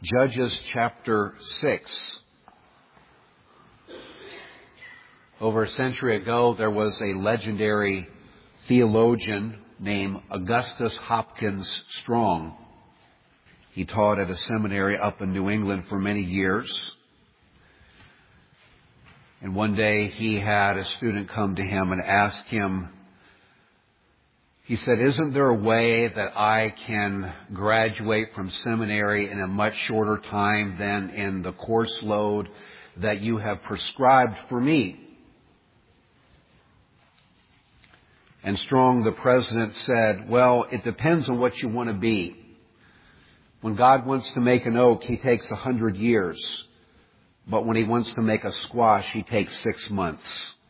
Judges chapter 6. Over a century ago, there was a legendary theologian named Augustus Hopkins Strong. He taught at a seminary up in New England for many years. And one day he had a student come to him and ask him, he said, "Isn't there a way that I can graduate from seminary in a much shorter time than in the course load that you have prescribed for me?" And Strong, the president, said, "Well, it depends on what you want to be. When God wants to make an oak, He takes 100 years. But when He wants to make a squash, He takes 6 months."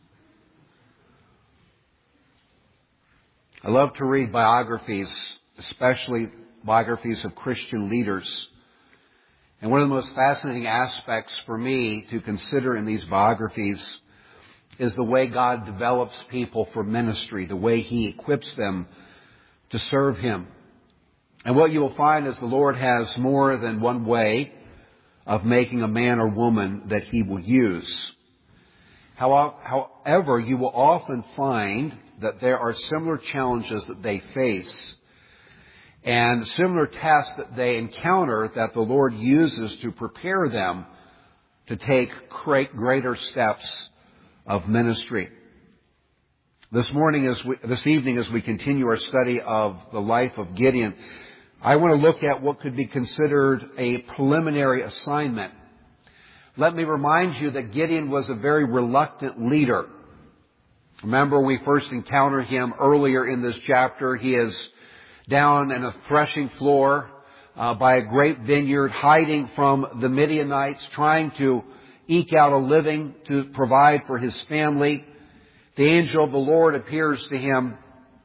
I love to read biographies, especially biographies of Christian leaders. And one of the most fascinating aspects for me to consider in these biographies is the way God develops people for ministry, the way He equips them to serve Him. And what you will find is the Lord has more than one way of making a man or woman that He will use. However, you will often find that there are similar challenges that they face and similar tasks that they encounter that the Lord uses to prepare them to take greater steps of ministry. This evening, as we continue our study of the life of Gideon, I want to look at what could be considered a preliminary assignment. Let me remind you that Gideon was a very reluctant leader. Remember, we first encountered him earlier in this chapter. He is down in a threshing floor by a grape vineyard, hiding from the Midianites, trying to eke out a living to provide for his family. The angel of the Lord appears to him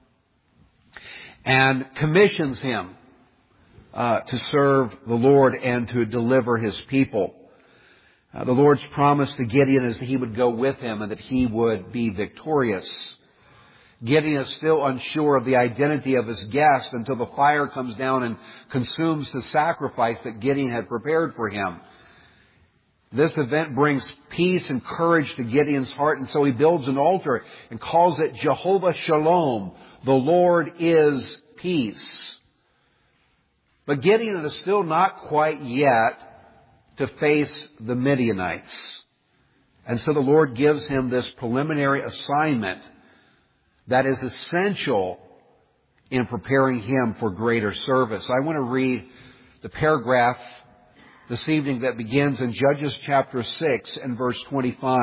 and commissions him to serve the Lord and to deliver His people. The Lord's promise to Gideon is that He would go with him and that he would be victorious. Gideon is still unsure of the identity of his guest until the fire comes down and consumes the sacrifice that Gideon had prepared for him. This event brings peace and courage to Gideon's heart, and so he builds an altar and calls it Jehovah Shalom. The Lord is peace. But Gideon is still not quite yet to face the Midianites. And so the Lord gives him this preliminary assignment that is essential in preparing him for greater service. I want to read the paragraph this evening that begins in Judges chapter 6 and verse 25.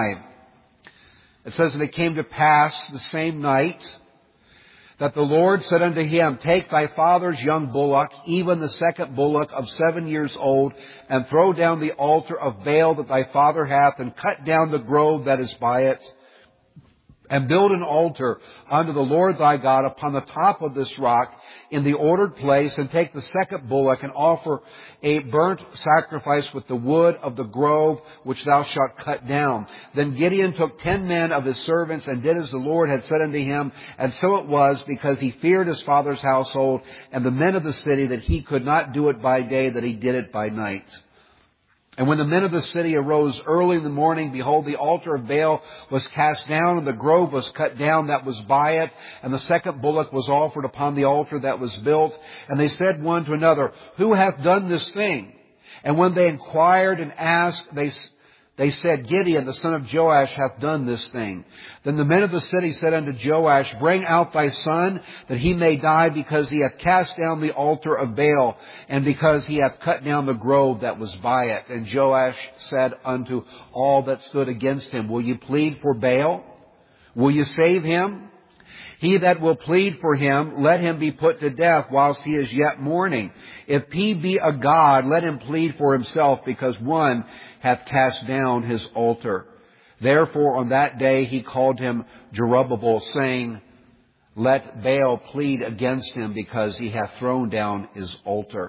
It says, "And it came to pass the same night that the Lord said unto him, Take thy father's young bullock, even the second bullock of 7 years old, and throw down the altar of Baal that thy father hath, and cut down the grove that is by it, and build an altar unto the Lord thy God upon the top of this rock in the ordered place, and take the second bullock and offer a burnt sacrifice with the wood of the grove which thou shalt cut down. Then Gideon took 10 men of his servants and did as the Lord had said unto him. And so it was, because he feared his father's household and the men of the city, that he could not do it by day, that he did it by night. And when the men of the city arose early in the morning, behold, the altar of Baal was cast down, and the grove was cut down that was by it, and the second bullock was offered upon the altar that was built. And they said one to another, Who hath done this thing? And when they inquired and asked, they said, Gideon, the son of Joash, hath done this thing. Then the men of the city said unto Joash, Bring out thy son, that he may die, because he hath cast down the altar of Baal, and because he hath cut down the grove that was by it. And Joash said unto all that stood against him, Will you plead for Baal? Will you save him? He that will plead for him, let him be put to death whilst he is yet mourning. If he be a god, let him plead for himself, because one hath cast down his altar. Therefore on that day he called him Jerubbaal, saying, Let Baal plead against him, because he hath thrown down his altar.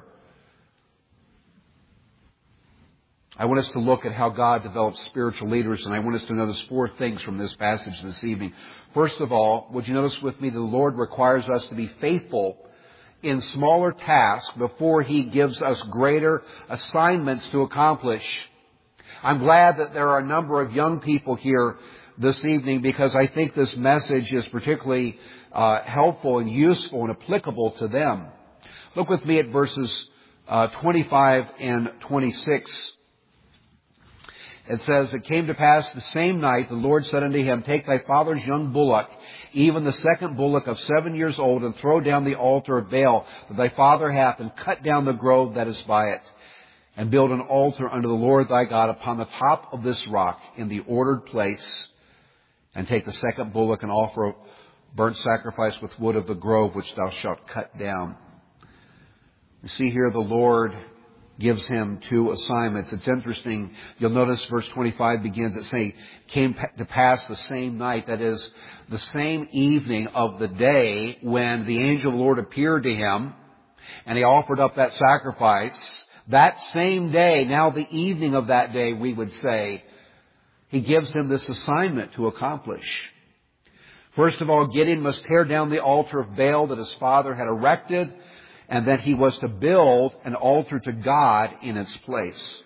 I want us to look at how God develops spiritual leaders, and I want us to notice 4 things from this passage this evening. First of all, would you notice with me that the Lord requires us to be faithful in smaller tasks before He gives us greater assignments to accomplish. I'm glad that there are a number of young people here this evening, because I think this message is particularly helpful and useful and applicable to them. Look with me at verses 25 and 26. It says, "It came to pass the same night, the Lord said unto him, Take thy father's young bullock, even the second bullock of 7 years old, and throw down the altar of Baal that thy father hath, and cut down the grove that is by it, and build an altar unto the Lord thy God upon the top of this rock in the ordered place. And take the second bullock and offer a burnt sacrifice with wood of the grove which thou shalt cut down." You see here the Lord gives him 2 assignments. It's interesting. You'll notice verse 25 begins at saying, "Came to pass the same night," that is, the same evening of the day when the angel of the Lord appeared to him and he offered up that sacrifice. That same day, now the evening of that day, we would say, he gives him this assignment to accomplish. First of all, Gideon must tear down the altar of Baal that his father had erected, and then he was to build an altar to God in its place.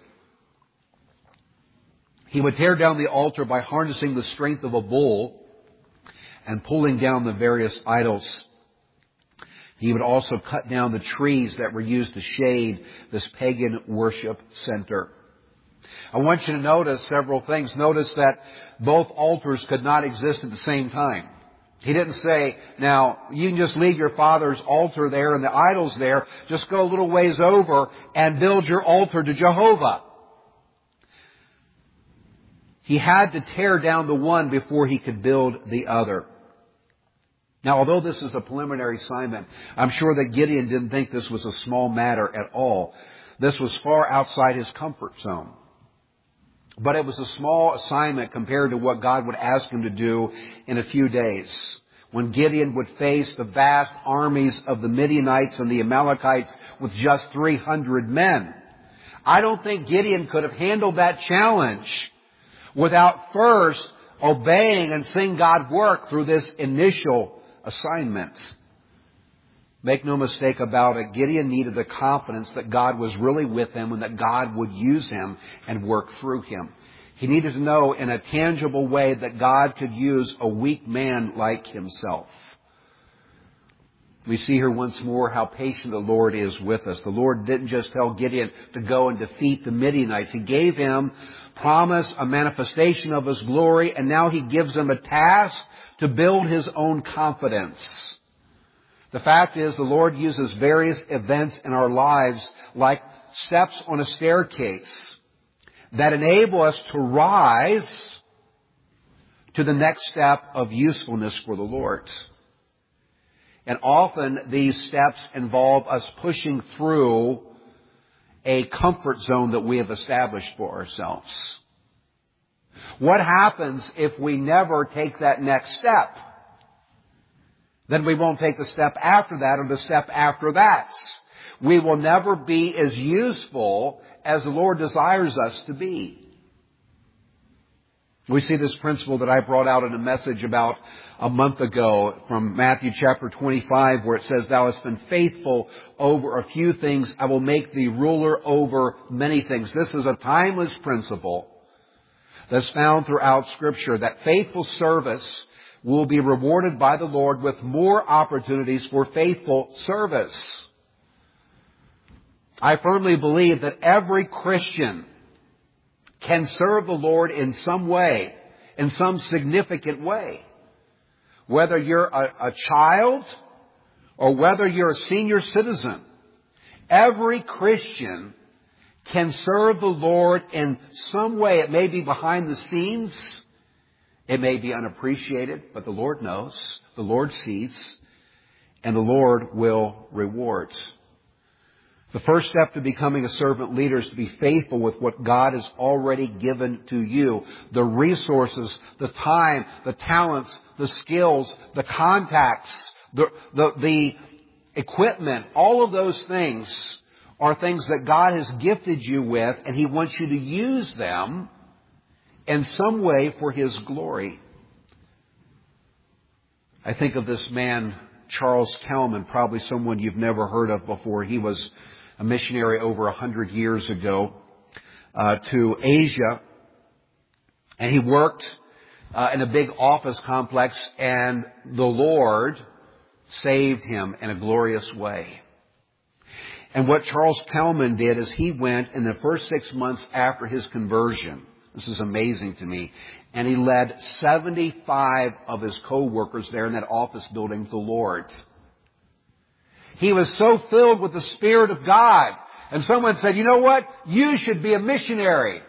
He would tear down the altar by harnessing the strength of a bull and pulling down the various idols. He would also cut down the trees that were used to shade this pagan worship center. I want you to notice several things. Notice that both altars could not exist at the same time. He didn't say, now, you can just leave your father's altar there and the idols there. Just go a little ways over and build your altar to Jehovah. He had to tear down the one before he could build the other. Now, although this is a preliminary assignment, I'm sure that Gideon didn't think this was a small matter at all. This was far outside his comfort zone. But it was a small assignment compared to what God would ask him to do in a few days, when Gideon would face the vast armies of the Midianites and the Amalekites with just 300 men. I don't think Gideon could have handled that challenge without first obeying and seeing God work through this initial assignment. Make no mistake about it, Gideon needed the confidence that God was really with him and that God would use him and work through him. He needed to know in a tangible way that God could use a weak man like himself. We see here once more how patient the Lord is with us. The Lord didn't just tell Gideon to go and defeat the Midianites. He gave him promise, a manifestation of His glory, and now He gives him a task to build his own confidence. The fact is, the Lord uses various events in our lives like steps on a staircase that enable us to rise to the next step of usefulness for the Lord. And often these steps involve us pushing through a comfort zone that we have established for ourselves. What happens if we never take that next step? Then we won't take the step after that or the step after that. We will never be as useful as the Lord desires us to be. We see this principle that I brought out in a message about a month ago from Matthew chapter 25, where it says, "Thou hast been faithful over a few things. I will make thee ruler over many things." This is a timeless principle that's found throughout Scripture, that faithful service will be rewarded by the Lord with more opportunities for faithful service. I firmly believe that every Christian can serve the Lord in some way, in some significant way. Whether you're a child or whether you're a senior citizen, every Christian can serve the Lord in some way. It may be behind the scenes. It may be unappreciated, but the Lord knows, the Lord sees, and the Lord will reward. The first step to becoming a servant leader is to be faithful with what God has already given to you. The resources, the time, the talents, the skills, the contacts, the equipment, all of those things are things that God has gifted you with, and He wants you to use them in some way for His glory. I think of this man, Charles Kelman, probably someone you've never heard of before. He was a missionary over 100 years ago to Asia. And he worked in a big office complex, and the Lord saved him in a glorious way. And what Charles Kelman did is he went in the first 6 months after his conversion. This is amazing to me. And he led 75 of his co-workers there in that office building to the Lord. He was so filled with the Spirit of God. And someone said, you know what? You should be a missionary.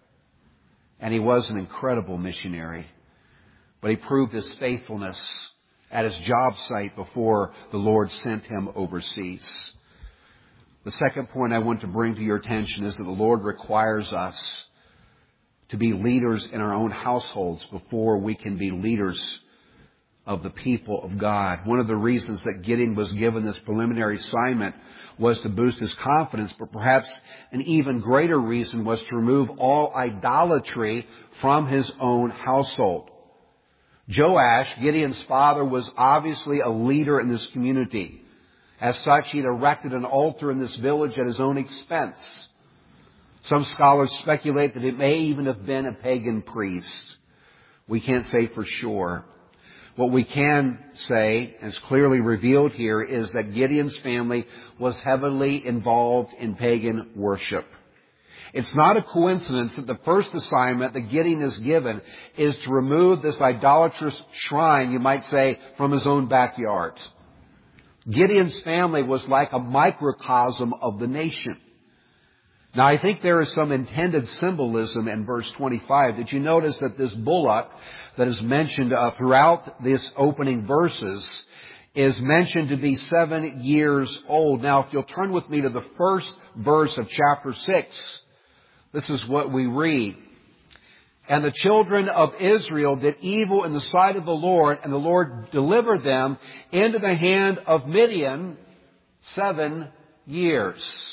And he was an incredible missionary. But he proved his faithfulness at his job site before the Lord sent him overseas. The second point I want to bring to your attention is that the Lord requires us to be leaders in our own households before we can be leaders of the people of God. One of the reasons that Gideon was given this preliminary assignment was to boost his confidence, but perhaps an even greater reason was to remove all idolatry from his own household. Joash, Gideon's father, was obviously a leader in this community. As such, he had erected an altar in this village at his own expense. Some scholars speculate that it may even have been a pagan priest. We can't say for sure. What we can say, as clearly revealed here, is that Gideon's family was heavily involved in pagan worship. It's not a coincidence that the first assignment that Gideon is given is to remove this idolatrous shrine, you might say, from his own backyard. Gideon's family was like a microcosm of the nation. Now, I think there is some intended symbolism in verse 25. Did you notice that this bullock that is mentioned throughout this opening verses is mentioned to be 7 years old? Now, if you'll turn with me to the first verse of chapter 6, this is what we read. And the children of Israel did evil in the sight of the Lord, and the Lord delivered them into the hand of Midian 7 years.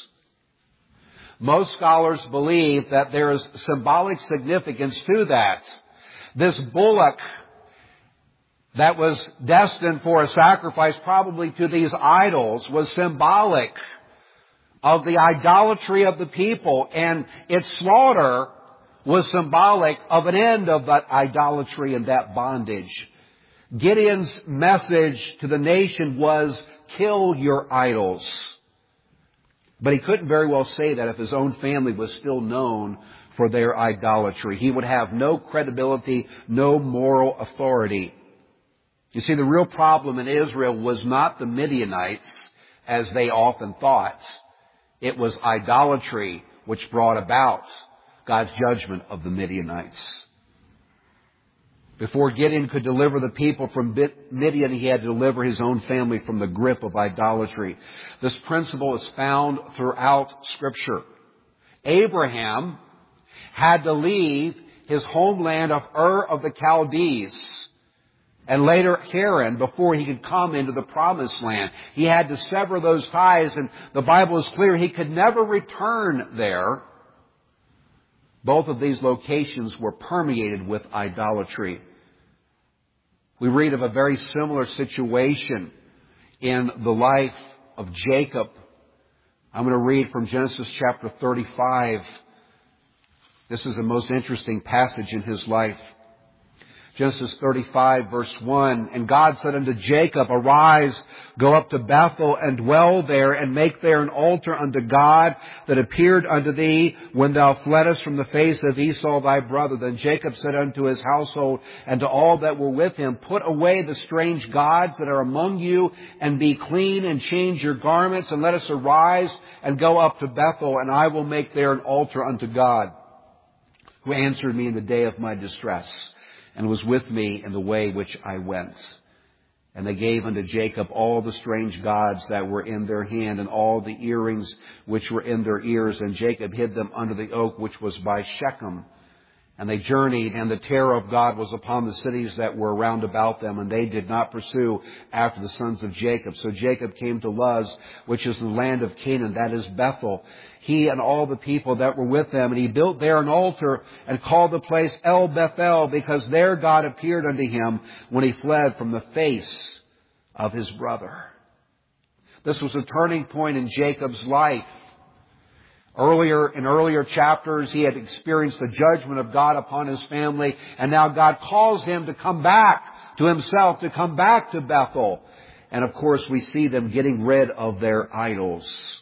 Most scholars believe that there is symbolic significance to that. This bullock that was destined for a sacrifice probably to these idols was symbolic of the idolatry of the people, and its slaughter was symbolic of an end of that idolatry and that bondage. Gideon's message to the nation was, kill your idols. But he couldn't very well say that if his own family was still known for their idolatry. He would have no credibility, no moral authority. You see, the real problem in Israel was not the Midianites, as they often thought. It was idolatry which brought about God's judgment of the Midianites. Before Gideon could deliver the people from Midian, he had to deliver his own family from the grip of idolatry. This principle is found throughout Scripture. Abraham had to leave his homeland of Ur of the Chaldees and later Haran before he could come into the Promised Land. He had to sever those ties, and the Bible is clear he could never return there. Both of these locations were permeated with idolatry. We read of a very similar situation in the life of Jacob. I'm going to read from Genesis chapter 35. This is the most interesting passage in his life. Genesis 35, verse 1, and God said unto Jacob, arise, go up to Bethel, and dwell there, and make there an altar unto God that appeared unto thee when thou fleddest from the face of Esau thy brother. Then Jacob said unto his household and to all that were with him, put away the strange gods that are among you, and be clean, and change your garments, and let us arise and go up to Bethel, and I will make there an altar unto God, who answered me in the day of my distress, and was with me in the way which I went. And they gave unto Jacob all the strange gods that were in their hand, and all the earrings which were in their ears. And Jacob hid them under the oak which was by Shechem. And they journeyed, and the terror of God was upon the cities that were round about them, and they did not pursue after the sons of Jacob. So Jacob came to Luz, which is the land of Canaan, that is Bethel, he and all the people that were with them. And he built there an altar and called the place El Bethel, because there God appeared unto him when he fled from the face of his brother. This was a turning point in Jacob's life. In earlier chapters, he had experienced the judgment of God upon his family, and now God calls him to come back to himself, to come back to Bethel. And of course, we see them getting rid of their idols.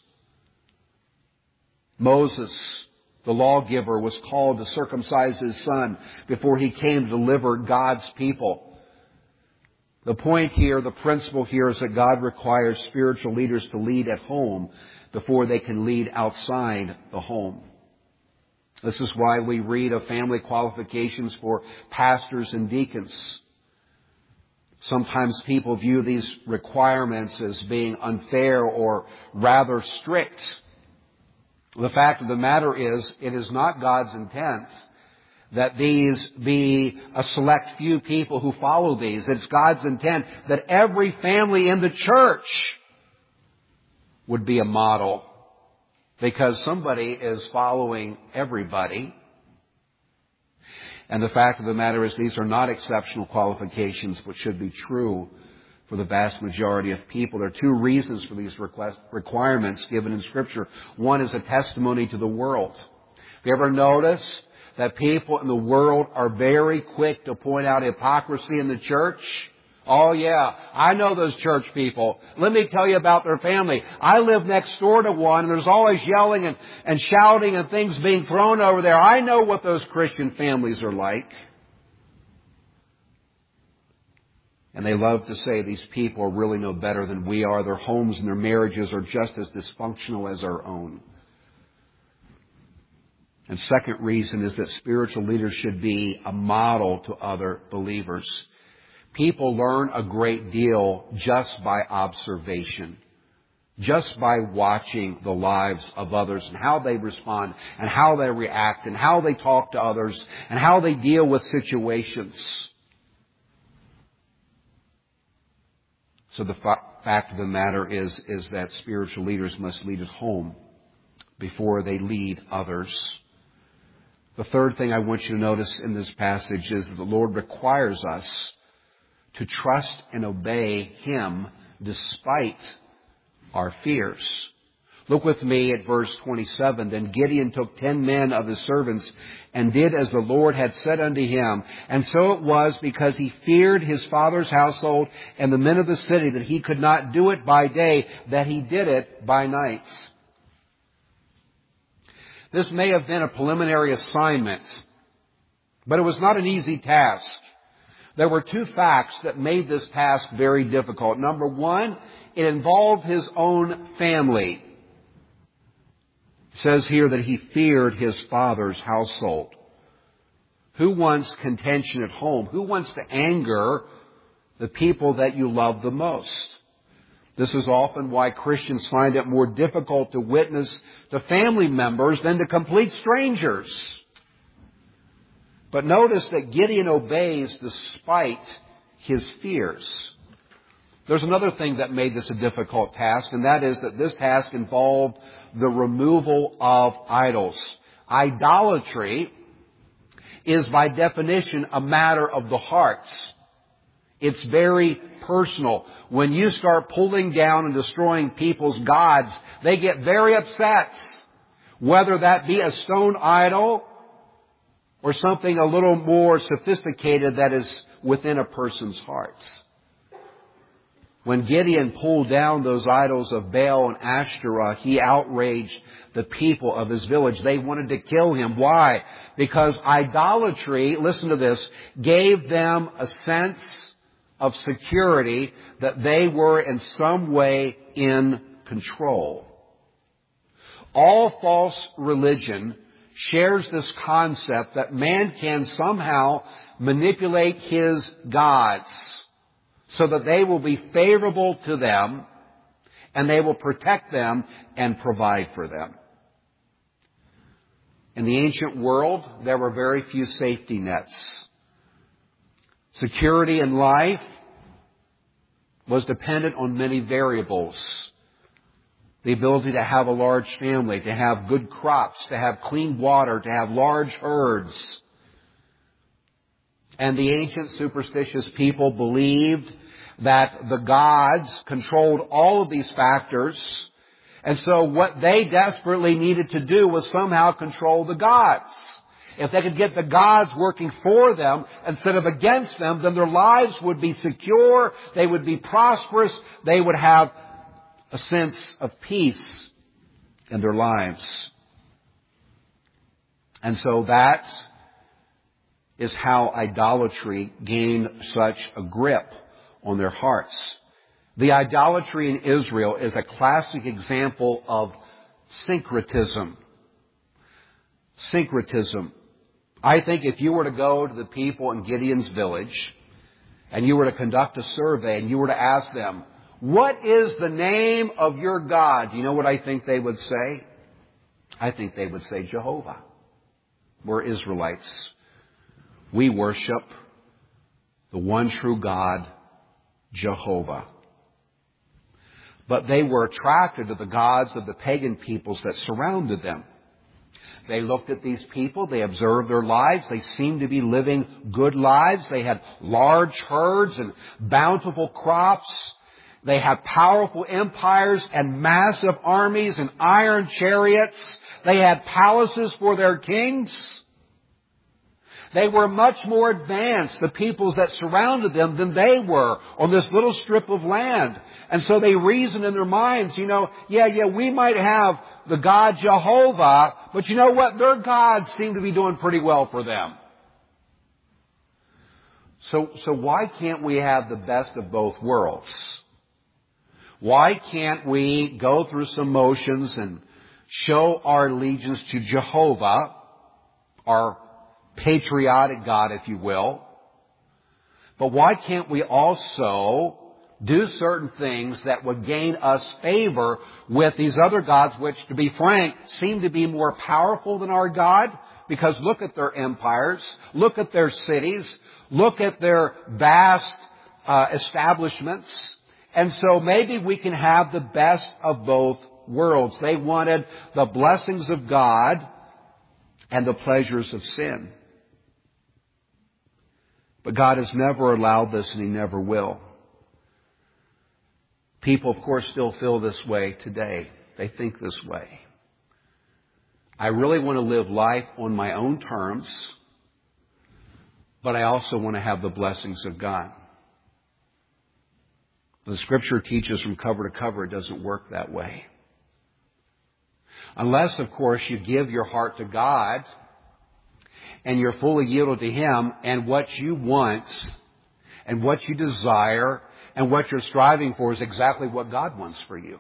Moses, the lawgiver, was called to circumcise his son before he came to deliver God's people. The point here, the principle here, is that God requires spiritual leaders to lead at home before they can lead outside the home. This is why we read of family qualifications for pastors and deacons. Sometimes people view these requirements as being unfair or rather strict. The fact of the matter is, it is not God's intent that these be a select few people who follow these. It's God's intent that every family in the church would be a model, because somebody is following everybody. And the fact of the matter is, these are not exceptional qualifications, but should be true for the vast majority of people. There are two reasons for these requirements given in Scripture. One is a testimony to the world. Have you ever noticed that people in the world are very quick to point out hypocrisy in the church? Oh yeah, I know those church people. Let me tell you about their family. I live next door to one, and there's always yelling and shouting and things being thrown over there. I know what those Christian families are like. And they love to say these people are really no better than we are. Their homes and their marriages are just as dysfunctional as our own. And second reason is that spiritual leaders should be a model to other believers. People learn a great deal just by observation, just by watching the lives of others and how they respond and how they react and how they talk to others and how they deal with situations. So the fact of the matter is that spiritual leaders must lead at home before they lead others. The third thing I want you to notice in this passage is that the Lord requires us to trust and obey Him despite our fears. Look with me at verse 27. Then Gideon took 10 men of his servants and did as the Lord had said unto him. And so it was, because he feared his father's household and the men of the city, that he could not do it by day, that he did it by night. This may have been a preliminary assignment, but it was not an easy task. There were two facts that made this task very difficult. Number one, it involved his own family. It says here that he feared his father's household. Who wants contention at home? Who wants to anger the people that you love the most? This is often why Christians find it more difficult to witness to family members than to complete strangers. But notice that Gideon obeys despite his fears. There's another thing that made this a difficult task, and that is that this task involved the removal of idols. Idolatry is by definition a matter of the heart. It's very personal. When you start pulling down and destroying people's gods, they get very upset. Whether that be a stone idol or something a little more sophisticated that is within a person's heart. When Gideon pulled down those idols of Baal and Ashtoreth, he outraged the people of his village. They wanted to kill him. Why? Because idolatry, listen to this, gave them a sense of security that they were in some way in control. All false religion shares this concept that man can somehow manipulate his gods so that they will be favorable to them and they will protect them and provide for them. In the ancient world, there were very few safety nets. Security in life was dependent on many variables. The ability to have a large family, to have good crops, to have clean water, to have large herds. And the ancient superstitious people believed that the gods controlled all of these factors. And so what they desperately needed to do was somehow control the gods. If they could get the gods working for them instead of against them, then their lives would be secure, they would be prosperous, they would have a sense of peace in their lives. And so that is how idolatry gained such a grip on their hearts. The idolatry in Israel is a classic example of syncretism. Syncretism. I think if you were to go to the people in Gideon's village and you were to conduct a survey and you were to ask them, what is the name of your God? Do you know what I think they would say? I think they would say Jehovah. We're Israelites. We worship the one true God, Jehovah. But they were attracted to the gods of the pagan peoples that surrounded them. They looked at these people, they observed their lives, they seemed to be living good lives. They had large herds and bountiful crops. They had powerful empires and massive armies and iron chariots. They had palaces for their kings. They were much more advanced, the peoples that surrounded them, than they were on this little strip of land. And so they reasoned in their minds, we might have the God Jehovah, but you know what? Their gods seem to be doing pretty well for them. So why can't we have the best of both worlds? Why can't we go through some motions and show our allegiance to Jehovah, our patriotic God, if you will, but why can't we also do certain things that would gain us favor with these other gods, which, to be frank, seem to be more powerful than our God? Because look at their empires, look at their cities, look at their vast establishments. And so maybe we can have the best of both worlds. They wanted the blessings of God and the pleasures of sin. But God has never allowed this, and He never will. People, of course, still feel this way today. They think this way. I really want to live life on my own terms, but I also want to have the blessings of God. The Scripture teaches from cover to cover it doesn't work that way. Unless, of course, you give your heart to God and you're fully yielded to Him, and what you want and what you desire and what you're striving for is exactly what God wants for you.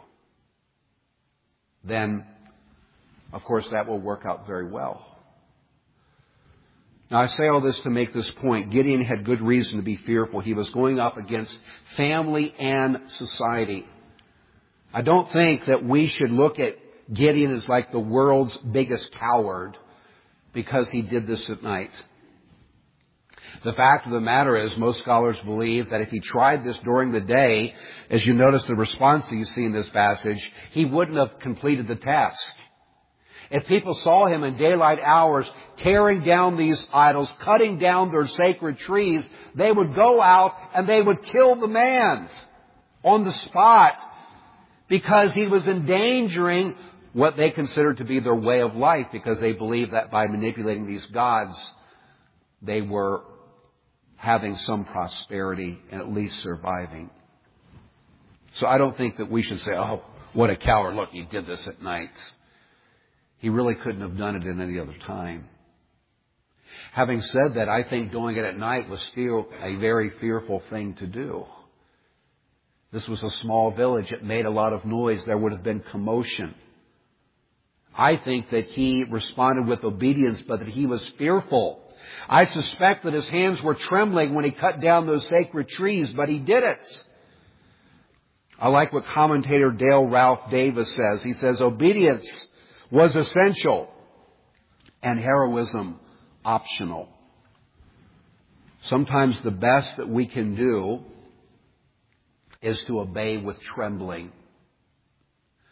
Then, of course, that will work out very well. Now, I say all this to make this point. Gideon had good reason to be fearful. He was going up against family and society. I don't think that we should look at Gideon as like the world's biggest coward because he did this at night. The fact of the matter is, most scholars believe that if he tried this during the day, as you notice the response that you see in this passage, he wouldn't have completed the task. If people saw him in daylight hours tearing down these idols, cutting down their sacred trees, they would go out and they would kill the man on the spot because he was endangering what they considered to be their way of life, because they believed that by manipulating these gods, they were having some prosperity and at least surviving. So I don't think that we should say, oh, what a coward. Look, he did this at night. He really couldn't have done it in any other time. Having said that, I think doing it at night was still a very fearful thing to do. This was a small village. It made a lot of noise. There would have been commotion. I think that he responded with obedience, but that he was fearful. I suspect that his hands were trembling when he cut down those sacred trees, but he did it. I like what commentator Dale Ralph Davis says. He says, obedience was essential and heroism optional. Sometimes the best that we can do is to obey with trembling.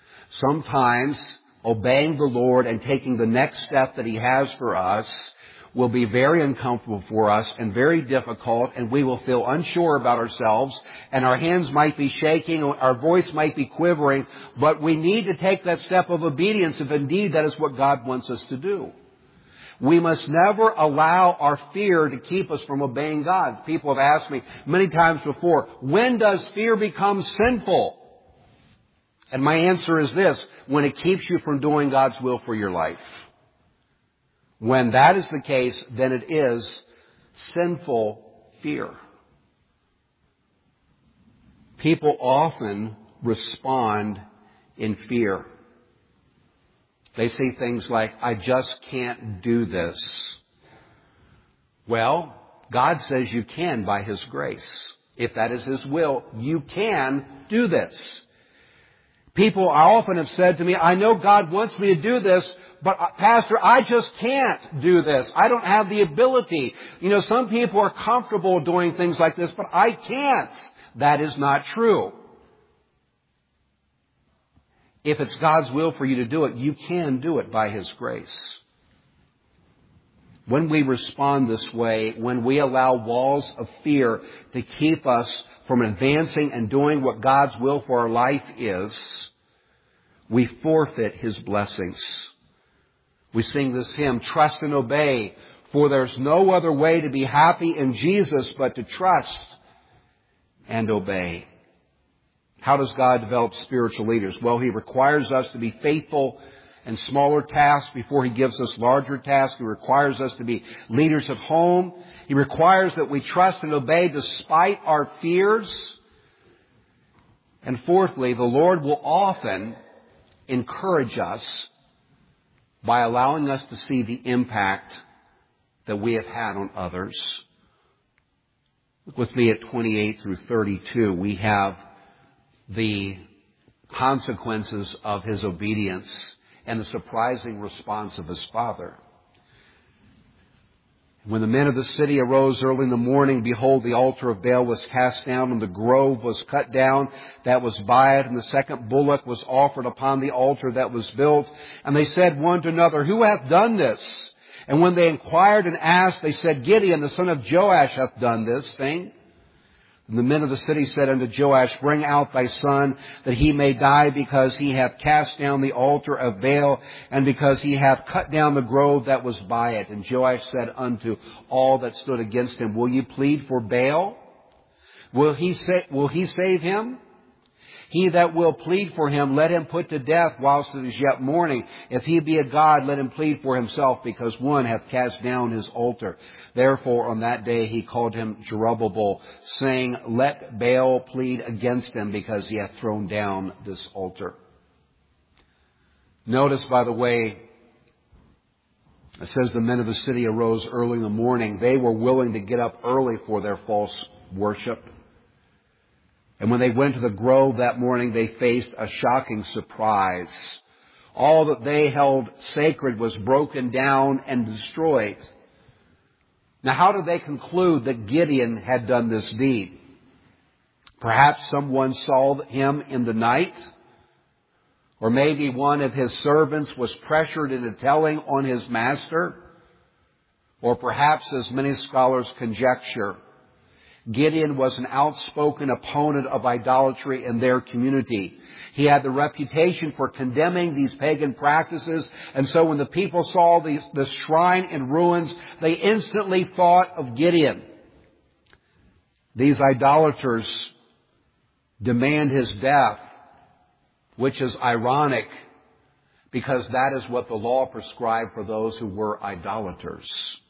Sometimes obeying the Lord and taking the next step that He has for us will be very uncomfortable for us and very difficult, and we will feel unsure about ourselves, and our hands might be shaking, our voice might be quivering, but we need to take that step of obedience if indeed that is what God wants us to do. We must never allow our fear to keep us from obeying God. People have asked me many times before, when does fear become sinful? And my answer is this: when it keeps you from doing God's will for your life. When that is the case, then it is sinful fear. People often respond in fear. They say things like, I just can't do this. Well, God says you can by His grace. If that is His will, you can do this. People often have said to me, I know God wants me to do this, but Pastor, I just can't do this. I don't have the ability. You know, some people are comfortable doing things like this, but I can't. That is not true. If it's God's will for you to do it, you can do it by His grace. When we respond this way, when we allow walls of fear to keep us from advancing and doing what God's will for our life is, we forfeit His blessings. We sing this hymn, Trust and Obey, for there's no other way to be happy in Jesus but to trust and obey. How does God develop spiritual leaders? Well, He requires us to be faithful in smaller tasks before He gives us larger tasks. He requires us to be leaders at home. He requires that we trust and obey despite our fears. And fourthly, the Lord will often encourage us by allowing us to see the impact that we have had on others. Look with me at 28 through 32. We have the consequences of His obedience and the surprising response of His Father. When the men of the city arose early in the morning, behold, the altar of Baal was cast down, and the grove was cut down that was by it, and the second bullock was offered upon the altar that was built. And they said one to another, Who hath done this? And when they inquired and asked, they said, Gideon, the son of Joash, hath done this thing. And the men of the city said unto Joash, Bring out thy son, that he may die, because he hath cast down the altar of Baal, and because he hath cut down the grove that was by it. And Joash said unto all that stood against him, Will you plead for Baal? Will he save him? He that will plead for him, let him put to death whilst it is yet morning. If he be a god, let him plead for himself, because one hath cast down his altar. Therefore on that day he called him Jerubbaal, saying, Let Baal plead against him, because he hath thrown down this altar. Notice, by the way, it says the men of the city arose early in the morning. They were willing to get up early for their false worship. And when they went to the grove that morning, they faced a shocking surprise. All that they held sacred was broken down and destroyed. Now, how did they conclude that Gideon had done this deed? Perhaps someone saw him in the night. Or maybe one of his servants was pressured into telling on his master. Or perhaps, as many scholars conjecture, Gideon was an outspoken opponent of idolatry in their community. He had the reputation for condemning these pagan practices, and so when the people saw the shrine in ruins, they instantly thought of Gideon. These idolaters demand his death, which is ironic, because that is what the law prescribed for those who were idolaters.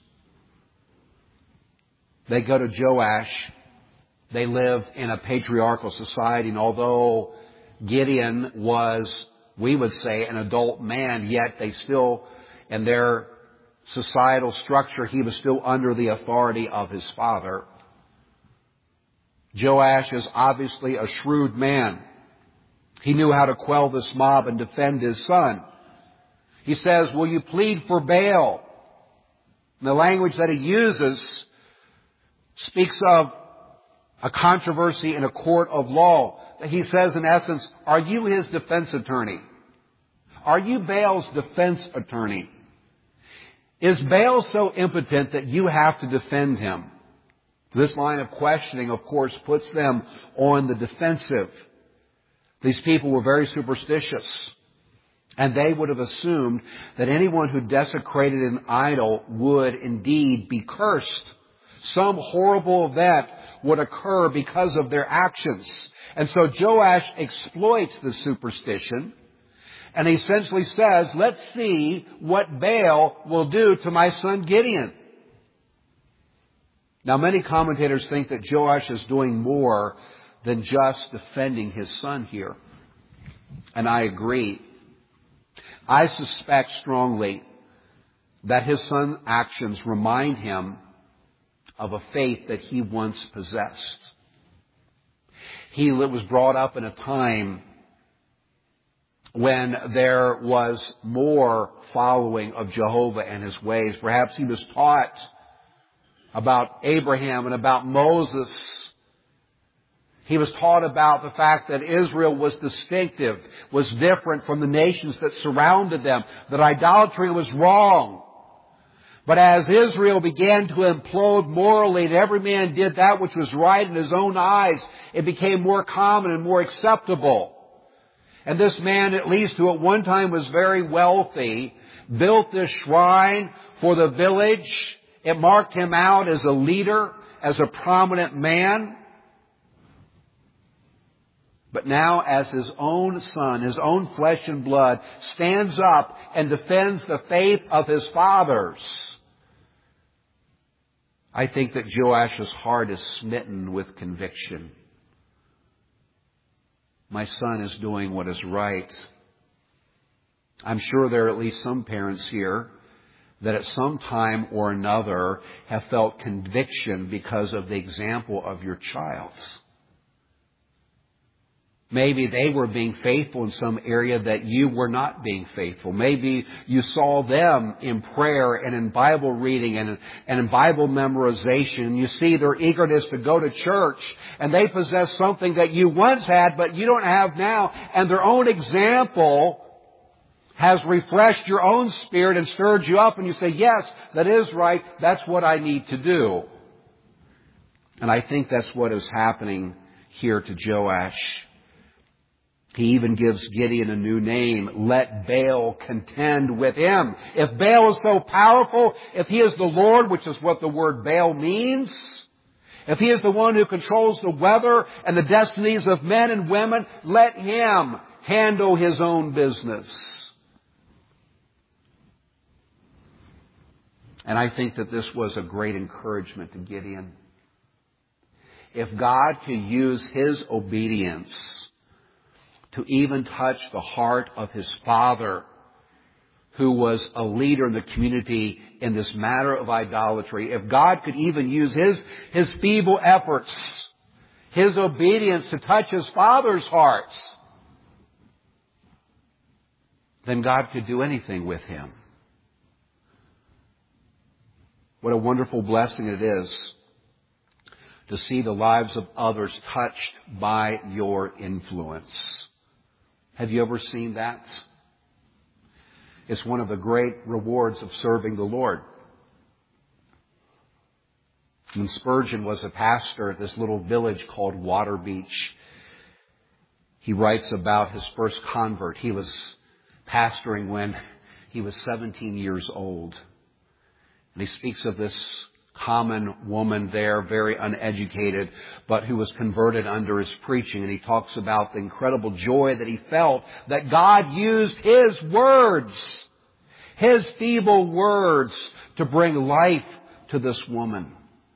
They go to Joash. They lived in a patriarchal society, and although Gideon was, we would say, an adult man, yet they still, in their societal structure, he was still under the authority of his father. Joash is obviously a shrewd man. He knew how to quell this mob and defend his son. He says, Will you plead for Baal? And the language that he uses speaks of a controversy in a court of law. He says, in essence, are you his defense attorney? Are you Baal's defense attorney? Is Baal so impotent that you have to defend him? This line of questioning, of course, puts them on the defensive. These people were very superstitious, and they would have assumed that anyone who desecrated an idol would indeed be cursed. Some horrible event would occur because of their actions. And so Joash exploits the superstition, and he essentially says, let's see what Baal will do to my son Gideon. Now, many commentators think that Joash is doing more than just defending his son here. And I agree. I suspect strongly that his son's actions remind him of a faith that he once possessed. He was brought up in a time when there was more following of Jehovah and his ways. Perhaps he was taught about Abraham and about Moses. He was taught about the fact that Israel was distinctive, was different from the nations that surrounded them, that idolatry was wrong. But as Israel began to implode morally and every man did that which was right in his own eyes, it became more common and more acceptable. And this man, at least who at one time was very wealthy, built this shrine for the village. It marked him out as a leader, as a prominent man. But now as his own son, his own flesh and blood, stands up and defends the faith of his fathers, I think that Joash's heart is smitten with conviction. My son is doing what is right. I'm sure there are at least some parents here that at some time or another have felt conviction because of the example of your child. Maybe they were being faithful in some area that you were not being faithful. Maybe you saw them in prayer and in Bible reading and in Bible memorization. You see their eagerness to go to church, and they possess something that you once had but you don't have now. And their own example has refreshed your own spirit and stirred you up, and you say, yes, that is right. That's what I need to do. And I think that's what is happening here to Joash. He even gives Gideon a new name. Let Baal contend with him. If Baal is so powerful, if he is the Lord, which is what the word Baal means, if he is the one who controls the weather and the destinies of men and women, let him handle his own business. And I think that this was a great encouragement to Gideon. If God could use his obedience to even touch the heart of his father, who was a leader in the community in this matter of idolatry, if God could even use his feeble efforts, his obedience to touch his father's hearts, then God could do anything with him. What a wonderful blessing it is to see the lives of others touched by your influence. Have you ever seen that? It's one of the great rewards of serving the Lord. When Spurgeon was a pastor at this little village called Water Beach, he writes about his first convert. He was pastoring when he was 17 years old. And he speaks of this common woman there, very uneducated, but who was converted under his preaching. And he talks about the incredible joy that he felt that God used his words, his feeble words, to bring life to this woman.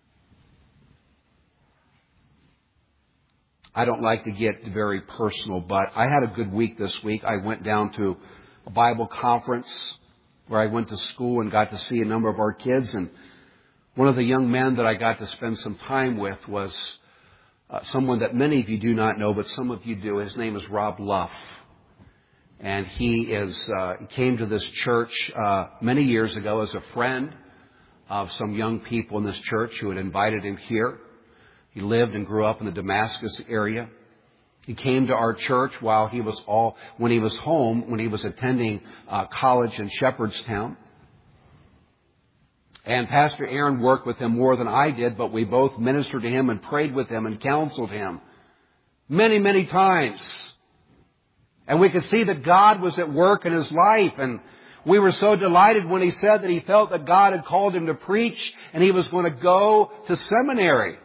I don't like to get very personal, but I had a good week this week. I went down to a Bible conference where I went to school and got to see a number of our kids. And one of the young men that I got to spend some time with was someone that many of you do not know, but some of you do. His name is Rob Luff. And he came to this church many years ago as a friend of some young people in this church who had invited him here. He lived and grew up in the Damascus area. He came to our church when he was home, when he was attending college in Shepherdstown. And Pastor Aaron worked with him more than I did, but we both ministered to him and prayed with him and counseled him many, many times. And we could see that God was at work in his life. And we were so delighted when he said that he felt that God had called him to preach and he was going to go to seminary.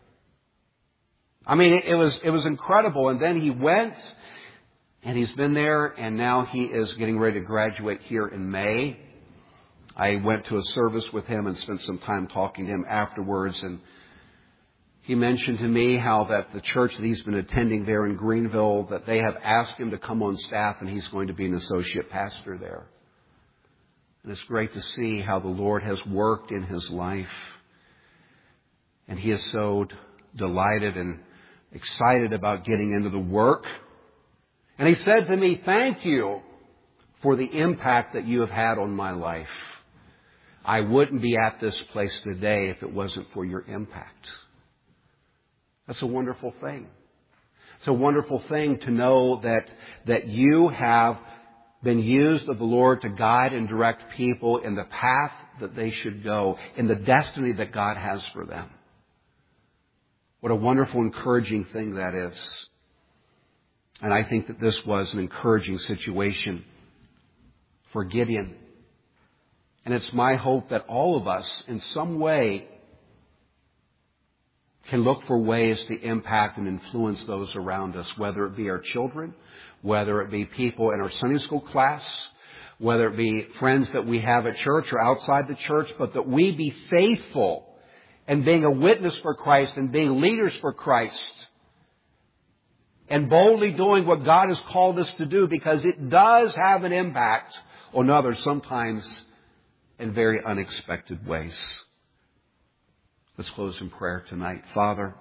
I mean, it was incredible. And then he went, and he's been there, and now he is getting ready to graduate here in May. I went to a service with him and spent some time talking to him afterwards, and he mentioned to me how that the church that he's been attending there in Greenville, that they have asked him to come on staff, and he's going to be an associate pastor there. And it's great to see how the Lord has worked in his life. And he is so delighted and excited about getting into the work. And he said to me, "Thank you for the impact that you have had on my life. I wouldn't be at this place today if it wasn't for your impact." That's a wonderful thing. It's a wonderful thing to know that you have been used of the Lord to guide and direct people in the path that they should go, in the destiny that God has for them. What a wonderful, encouraging thing that is. And I think that this was an encouraging situation for Gideon. And it's my hope that all of us, in some way, can look for ways to impact and influence those around us, whether it be our children, whether it be people in our Sunday school class, whether it be friends that we have at church or outside the church, but that we be faithful in being a witness for Christ and being leaders for Christ and boldly doing what God has called us to do, because it does have an impact on others, sometimes in very unexpected ways. Let's close in prayer tonight. Father,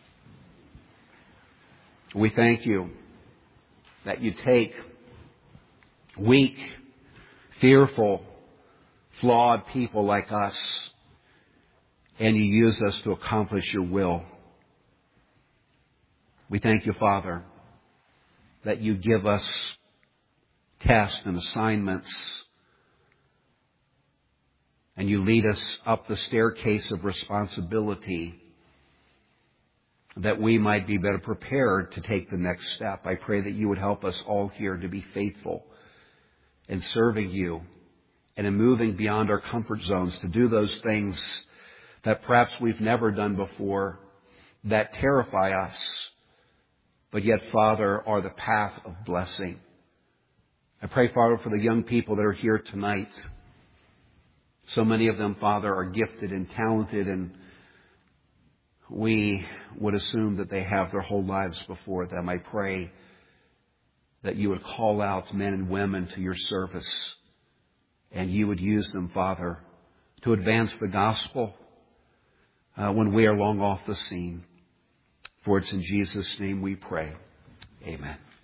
we thank you that you take weak, fearful, flawed people like us and you use us to accomplish your will. We thank you, Father, that you give us tests and assignments and you lead us up the staircase of responsibility that we might be better prepared to take the next step. I pray that you would help us all here to be faithful in serving you and in moving beyond our comfort zones to do those things that perhaps we've never done before, that terrify us, but yet, Father, are the path of blessing. I pray, Father, for the young people that are here tonight. So many of them, Father, are gifted and talented, and we would assume that they have their whole lives before them. I pray that you would call out men and women to your service, and you would use them, Father, to advance the gospel when we are long off the scene. For it's in Jesus' name we pray. Amen.